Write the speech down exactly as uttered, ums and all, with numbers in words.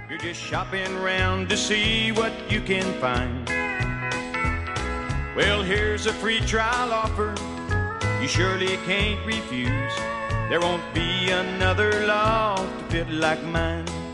You're just shopping around to see what you can find. Well, here's a free trial offer you surely can't refuse. There won't be another loft to fit like mine.